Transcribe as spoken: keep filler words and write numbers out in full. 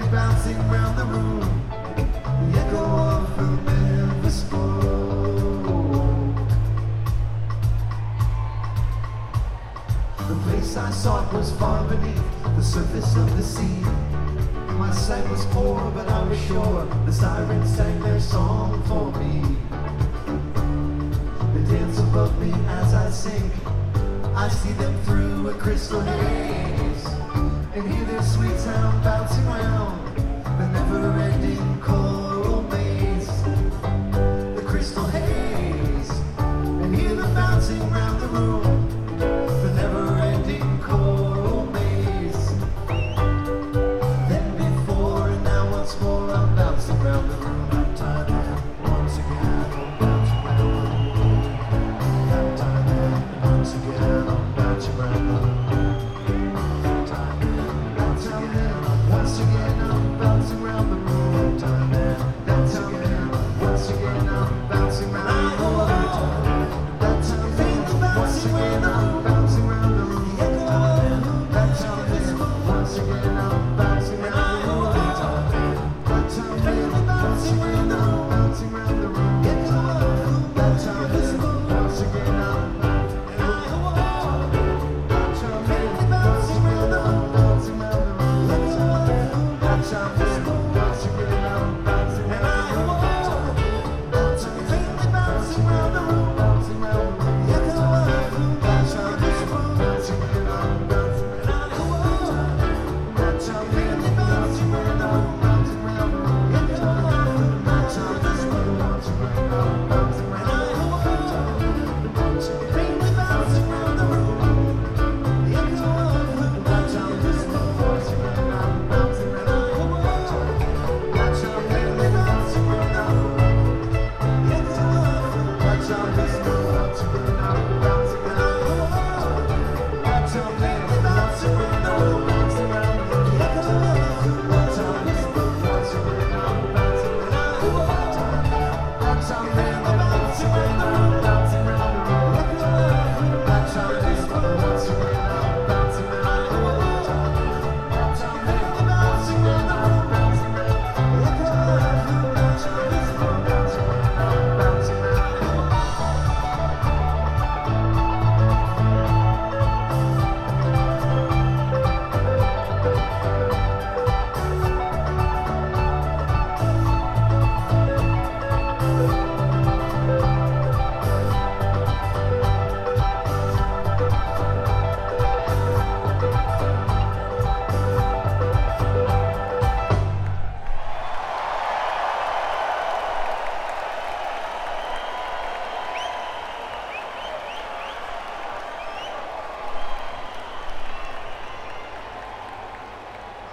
bouncing round the room, the echo of her never spoke. The place I sought was far beneath the surface of the sea. My sight was poor, but I was sure the sirens sang their song for me. They dance above me as I sink. I see them through a crystal haze, and hear their sweet sound bouncing round the never-ending coral maze. The crystal haze, and hear them bouncing round the room, the never-ending coral maze. Then before and now once more I'm bouncing round the room. I'm tired and once again I'm bouncing round the room. I'm tired and once again I'm bouncing round the room. Once again I'm bouncing round the room. Time and that's again. Once again I'm bouncing round the room. That's again. Once again I'm bouncing round the room. Time and that's again. Once again I'm bouncing round the room. That's again. Once again I'm bouncing round the room. That's again. Once again I'm bouncing round the room. Bouncing round the room. That's